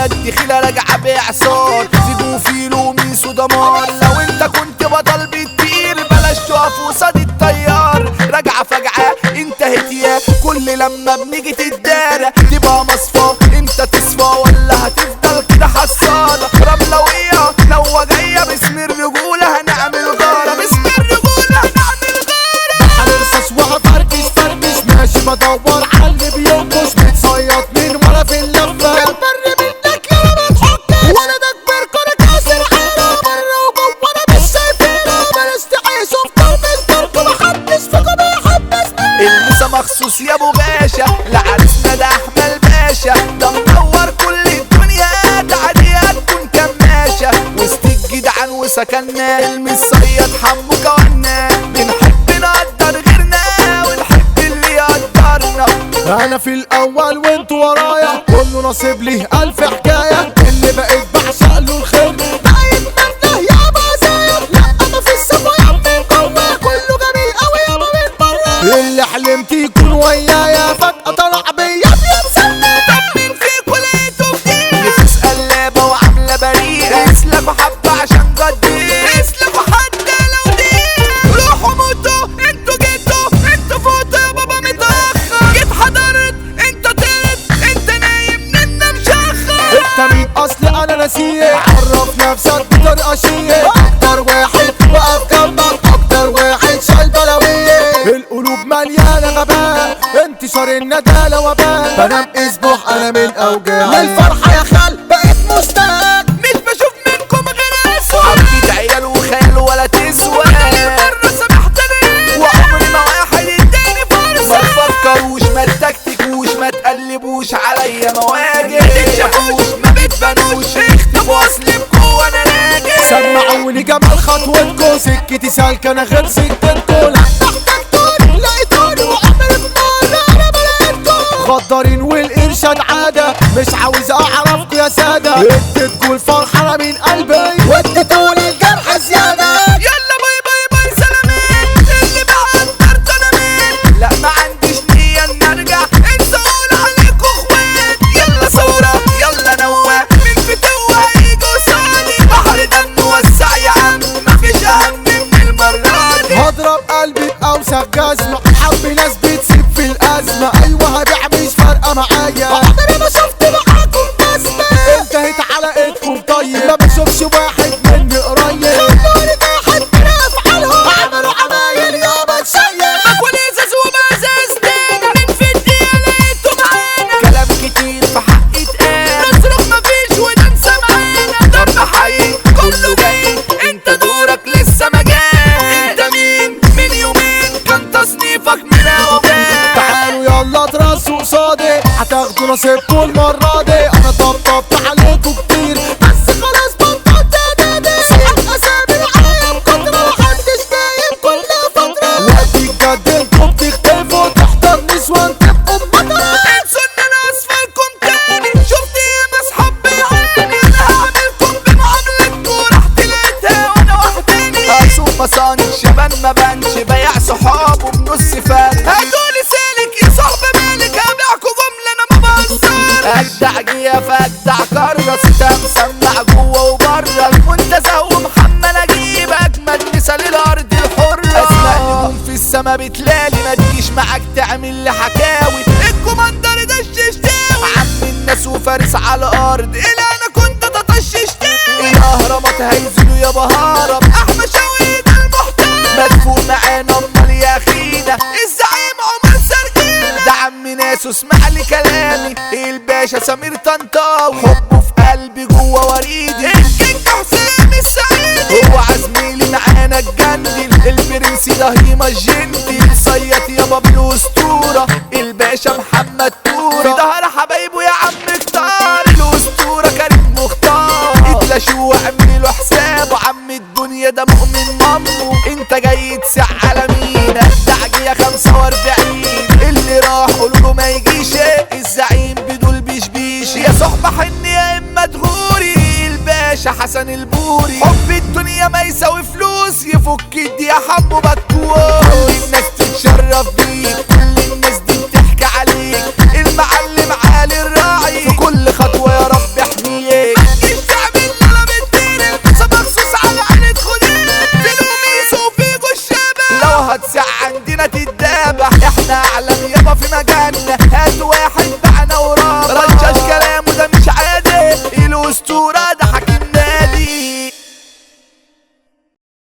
على الدخيلة راجعة بإعصار في جوفيل وميس ودمار. لو انت كنت بطل بتطير بلاش تقف قصاد الطيار. راجعة فجعة انتهت يا كل لما بنيجي تتدارى تبقى مصفى امتى تصفى ولا هتفضل كده حصالة رملوية نوة جاية باسم الرجولة هنعمل غارة باسم الرجولة هنعمل غارة. هنرصص وهفركش فركش ماشي بدور على اللي بينقص متصيط من ورا في اللفة البر منك يا ما تحكش وانا ده كبير كنا كاسر حالة بره وجوه انا مش شايفينه بلاش تعيشوا في قلب الدرب محدش فيكم بيحبسني. الموسى مخصوص يا ابو باشا لعريسنا ده احمد باشا ده مدور كل الدنيا تعدي هتكون كماشة وسط الجدعان وسكننا المصيد حمو كوانا بنحب نقدر غيرنا ونحب اللي يقدرنا. انا في الاول وانت ورايا كله نصيب ليه الف حكايه اللي بقيت بعشق له الخير باين منه يا مزايا لا ما في السما من جوه كله جميل قوي يابا من بره اللي حلمت يكون ويايا فجاه طلع بيا بيتسلى. طب مين فيكوا لقيته جديد نفوس قلابة وعاملة بريئة اسلكوا حبة عشان جديد اسلكوا حتى لو دقيقة روحوا موتوا انتوا جيتوا انتوا فوتوا يا بابا متأخر جيت حضرت انت طرت انت نايم ننا مشخر. انت مين اصلي انا نسيه عرف نفسك بطريقه شيك اكتر واحد وقف جنبك اكتر واحد شايل بلاويه القلوب مليانه غباء انتشار الندالة وباء بنام اسبوع انا من اوجاع للفرحه يا خال بقيت مشتاق مش بشوف منكم غير اسود عبيد عيال وخيال ولا تسوى مرة سامحتني وعمري ما واحد اداني فرصة. ما تفكروش ما تكتكوش ما تقلبوش عليا مواجه ما تتشافوش ما بتبانوش اختفوا اصلي بقوة انا راجع. سمعوني جمال خطوتكو سكتي سالكة انا غير سكتكو لا تحتاجتوني لقيتوني وعمري بمرة انا بلاقيتكو غدارين والارشاد عادة مش عاوز اعرفكو يا سادة اديتكو الفرحة انا من قلبي واديتوني الجرح زيادة. يلا باي باي باي سلامين اللي بقى قدرت انا مين لا ما عنديش نية ان ارجع انسى اقول عليكوا اخوات. يلا صورة يلا نوة مين في توة هيجي قصادي بحر دم وسع يا عم مفيش اهم من المرة دي. هضرب قلبي بأوسخ جزمة حب ناس بتسيب في الأزمة أيوة هبيع مش فارقة معايا عمري ما شفت معاكم بسمة انتهت على ايدكم طيب ما بشوفش واحد مني قريب خلوني واحد من أفعالهم عملوا عمايل يا بتشيل مكوى ازاز ومزاز تاني من في الدقيقة لقيته معانا كلام كتير في حقي اتقال نصرخ مفيش وننسى معانا دم حقيقي كله جاي انت دورك لسه ما جاي. انت مين من يومين كان تصنيفك من اوجاع تعالوا يلا ترسوا قصادي هتاخدوا نصيبكوا المرة دي انا طبطبت عليكوا كتير بس خلاص بطلت انادي صحاب اسامي معايا بكترة محدش جايب كل فترة وقتي بجد انتوا بتختلفوا تحضر نسوان تبقوا بمطرة انسوا ان انا اسفلكم تاني شفت ايه اصحاب بيعاني انا هعملكم بمعاملتكوا راح تلاتها وانا وحداني اسوق مصاني شبان ما بانش بيع صحابه بنص فرق هتقولي سالك يا صاحب مالك هبيعكوا جملة انا ما بهزر اجدع جياف اجدع كرس انت مسمع جوه وبره المنتزه ومحمد اجيب اجمد مثال الارض الحرة اسمع نجوم في السما بتلالي ما تجيش معاك تعمل لي حكاوي الكوماندر ده الششتاوي عم الناس وفارس على الارض الى انا كنت تطششتاوي الاهرامات هينزلوا يا بهارم احمد شوقي ده المحتوى مدفوق معانا امال يا اخينا الزعيم عمر سرجينا ده عم ناس اسمع لي كلامي الباشا سمير طنطاوي حبه في قلبي جوه وريدي الكينج حسام السعيدي هو عزميلي معانا الجندل البرنسي ده هيما الجندي صيط يا بابلو اسطوره الباشا محمد تورة في ظهر حبايبه يا عم كتار الاسطوره كريم مختار اتلاشوا واعملي له حسابه عم الدنيا ده مؤمن مامو انت جاي تسع على مين الدعجيه 45 اللي راح قولوا ما يجيش الزعيم بدول بيش يا صحبه حن يا اما تغوري الباشا حسن البوري حب الدنيا ما يساوي فلوس يفك الدي يا حمو بكور كل الناس تتشرف بيك كل الناس دي بتحكي عليك المعلم علي الراعي في كل خطوه يا رب احميك في مجالنا هاتوا